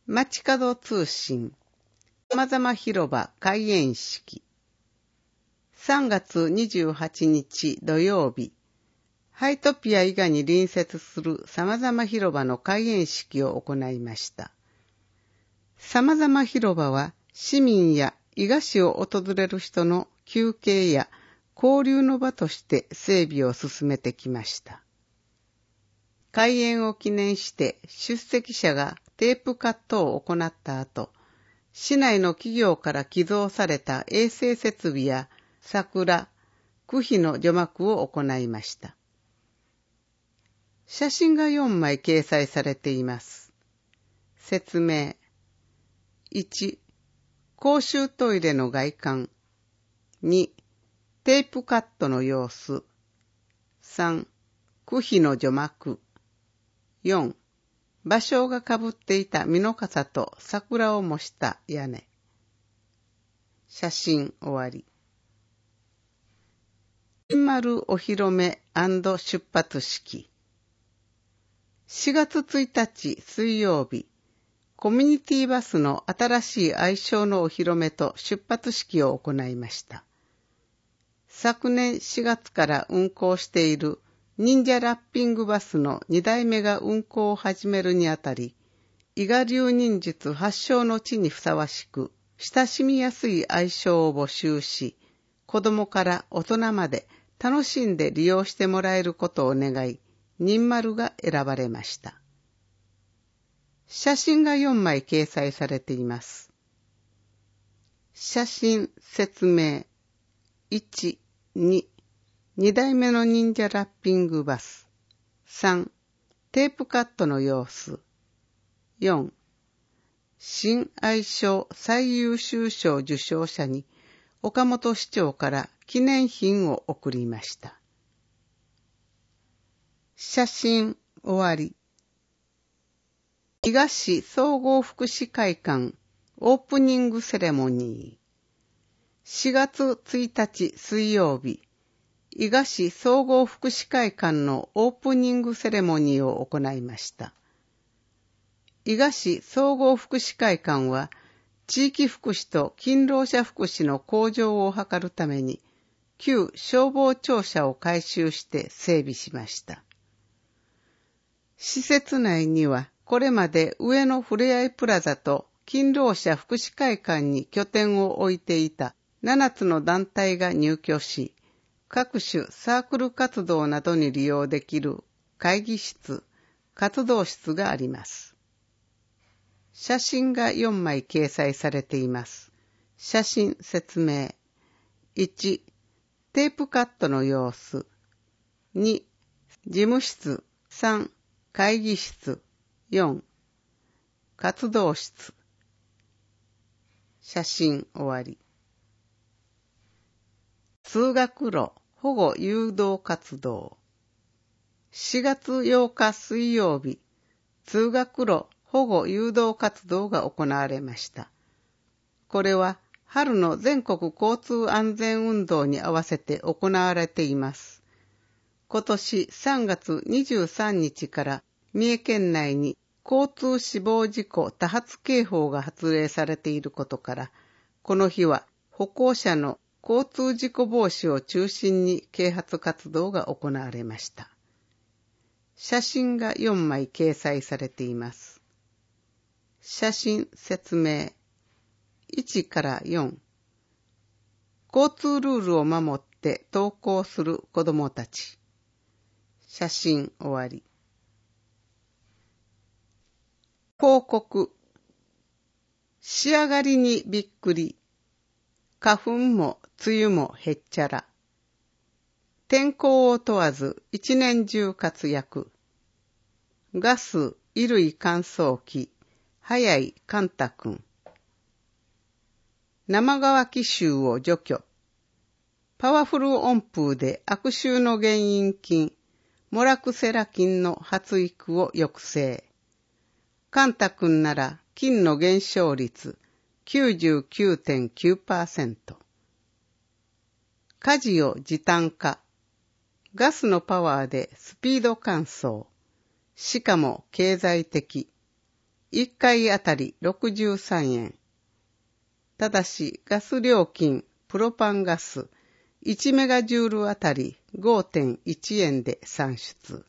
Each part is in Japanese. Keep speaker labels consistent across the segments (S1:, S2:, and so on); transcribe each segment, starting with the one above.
S1: 街角通信様々広場開園式3月28日土曜日、ハイトピア伊賀に隣接する様々広場の開園式を行いました。様々広場は市民や伊賀市を訪れる人の休憩や交流の場として整備を進めてきました。開園を記念して出席者がテープカットを行った後、市内の企業から寄贈された衛生設備や桜、区碑の除幕を行いました。写真が4枚掲載されています。説明。1、公衆トイレの外観。2、テープカットの様子。3、区碑の除幕。4、芭蕉がかぶっていた蓑笠と桜を模した屋根。写真終わり。新丸お披露目&出発式。4月1日水曜日、コミュニティバスの新しい愛称のお披露目と出発式を行いました。昨年4月から運行している忍者ラッピングバスの2代目が運行を始めるにあたり、伊賀流忍術発祥の地にふさわしく、親しみやすい愛称を募集し、子供から大人まで楽しんで利用してもらえることを願い、忍丸が選ばれました。写真が4枚掲載されています。写真説明。1、2、2代目の忍者ラッピングバス。3、テープカットの様子。4、新愛称最優秀賞受賞者に岡本市長から記念品を贈りました。写真終わり。伊賀市総合福祉会館オープニングセレモニー。4月1日水曜日、伊賀市総合福祉会館のオープニングセレモニーを行いました。伊賀市総合福祉会館は、地域福祉と勤労者福祉の向上を図るために、旧消防庁舎を改修して整備しました。施設内には、これまで上野ふれあいプラザと勤労者福祉会館に拠点を置いていた7つの団体が入居し、各種サークル活動などに利用できる会議室、活動室があります。写真が4枚掲載されています。写真説明。1、テープカットの様子。2、事務室。3、会議室。4、活動室。写真終わり。通学路保護誘導活動。4月8日水曜日、通学路保護誘導活動が行われました。これは春の全国交通安全運動に合わせて行われています。今年3月23日から三重県内に交通死亡事故多発警報が発令されていることから、この日は歩行者の交通事故防止を中心に啓発活動が行われました。写真が4枚掲載されています。写真説明。1から4。交通ルールを守って登校する子どもたち。写真終わり。広告。仕上がりにびっくり。花粉も梅雨もへっちゃら。天候を問わず一年中活躍。ガス、衣類乾燥機、早いカンタ君。生乾き臭を除去。パワフル温風で悪臭の原因菌、モラクセラ菌の発育を抑制。カンタ君なら菌の減少率 99.9%。家事を時短化。ガスのパワーでスピード乾燥。しかも経済的。 1回あたり63円。ただし、ガス料金、プロパンガス、1メガジュールあたり 5.1 円で算出。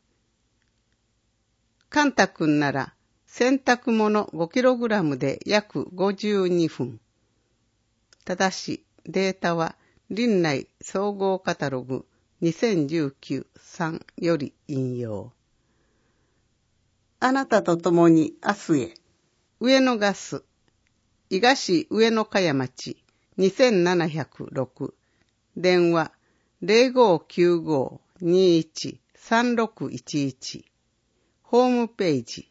S1: カンタ君なら、洗濯物 5kg で約52分。ただし、データは、林内総合カタログ2019-3より引用。あなたと共に明日へ。上野ガス、伊賀市上野茅町2706。電話0595-213611。ホームページ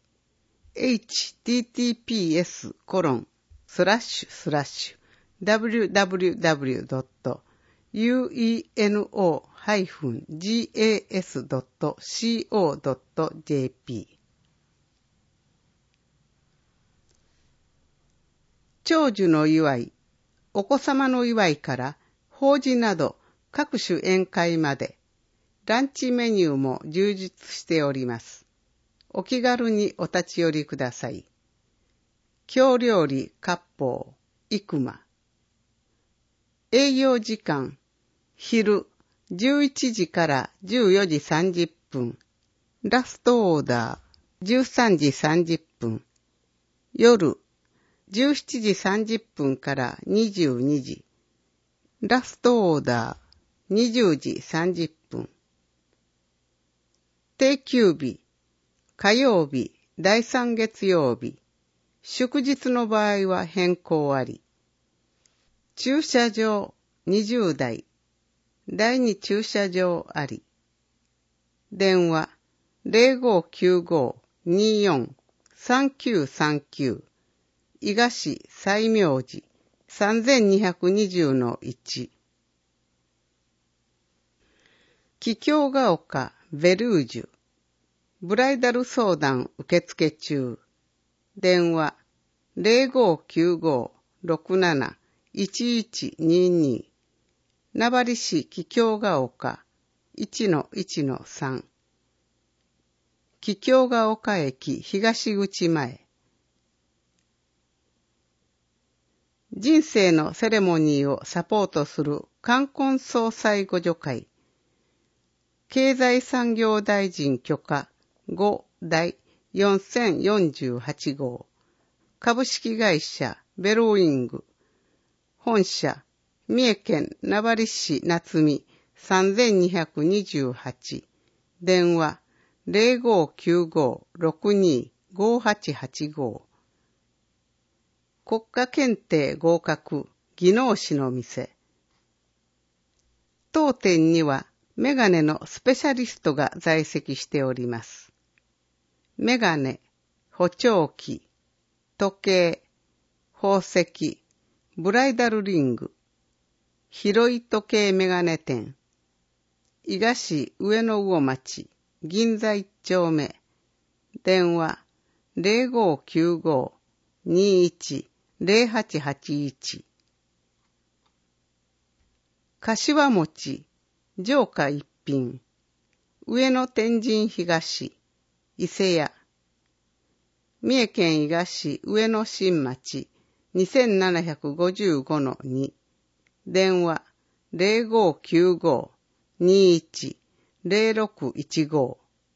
S1: https://www.ueno-gas.co.jp。 長寿の祝い、お子様の祝いから法事など各種宴会までランチメニューも充実しております。お気軽にお立ち寄りください。京料理割烹生馬。営業時間、昼11時から14時30分。ラストオーダー13時30分。夜17時30分から22時。ラストオーダー20時30分。定休日、火曜日、第3月曜日、祝日の場合は変更あり。駐車場20台、第2駐車場あり。電話0595-24-3939。伊賀市西明寺 3220-1。桔梗ヶ丘ベルージュ。ブライダル相談受付中。電話0595-67-1122。名張市桔梗ヶ丘 1-1-3。桔梗ヶ丘駅東口前。人生のセレモニーをサポートする冠婚葬祭互助会。経済産業大臣許可5第4048号。株式会社ベルウィング。本社三重県名張市夏見3228。電話0595-625885。国家検定合格技能士の店。当店にはメガネのスペシャリストが在籍しております。メガネ、補聴器、時計、宝石、ブライダルリング、広い時計メガネ店。伊賀市上野魚町銀座1丁目。電話0595-210881。柏餅、上下一品。上野天神東、伊勢屋。三重県伊賀市上野新町2755-2。電話0595-210615。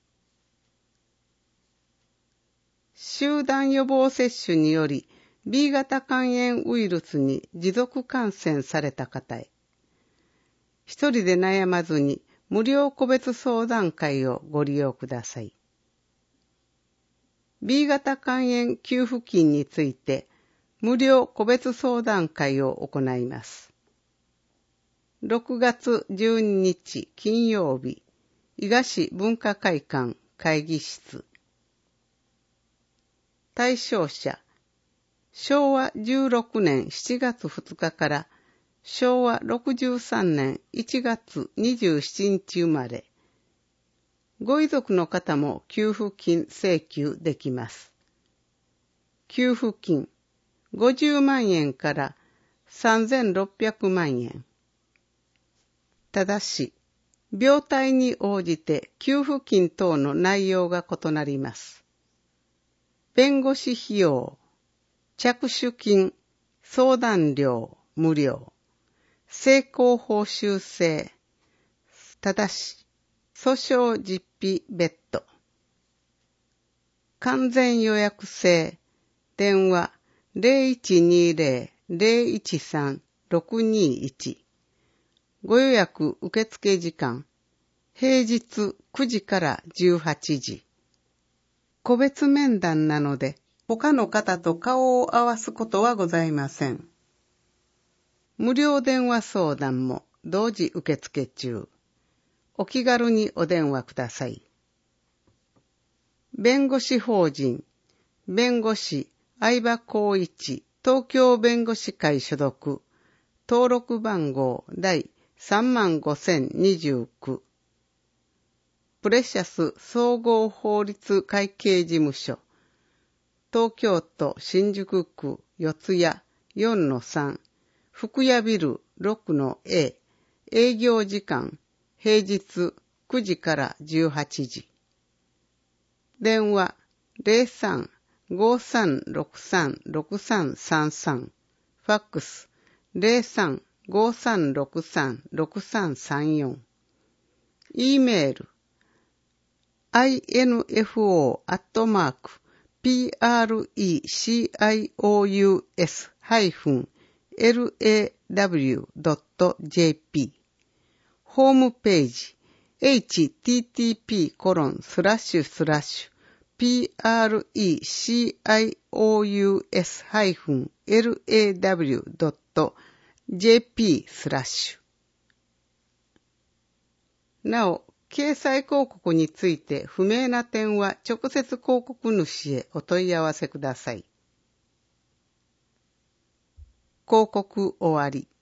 S1: 集団予防接種により B 型肝炎ウイルスに持続感染された方へ、一人で悩まずに無料個別相談会をご利用ください。B 型肝炎給付金について無料個別相談会を行います。6月12日金曜日、伊賀市文化会館会議室。対象者、昭和16年7月2日から昭和63年1月27日生まれ。ご遺族の方も給付金請求できます。給付金50万円から3600万円。ただし、病態に応じて給付金等の内容が異なります。 弁護士費用、着手金、相談料、無料。成功報酬制。ただし、訴訟実費別途。完全予約制。電話 0120-013-621。ご予約受付時間。平日9時から18時。個別面談なので、他の方と顔を合わすことはございません。無料電話相談も同時受付中。お気軽にお電話ください。弁護士法人、弁護士相葉光一、東京弁護士会所属、登録番号第35029。プレシャス総合法律会計事務所、東京都新宿区四谷 4-3、福屋ビル 6-A、営業時間、平日9時から18時。電話03-5363-6333。ファックス03-5363-6334。E メールinfo@precious-law.jp ホームページ http://precious-law.jp なお、掲載広告について不明な点は直接広告主へお問い合わせください。広告終わり。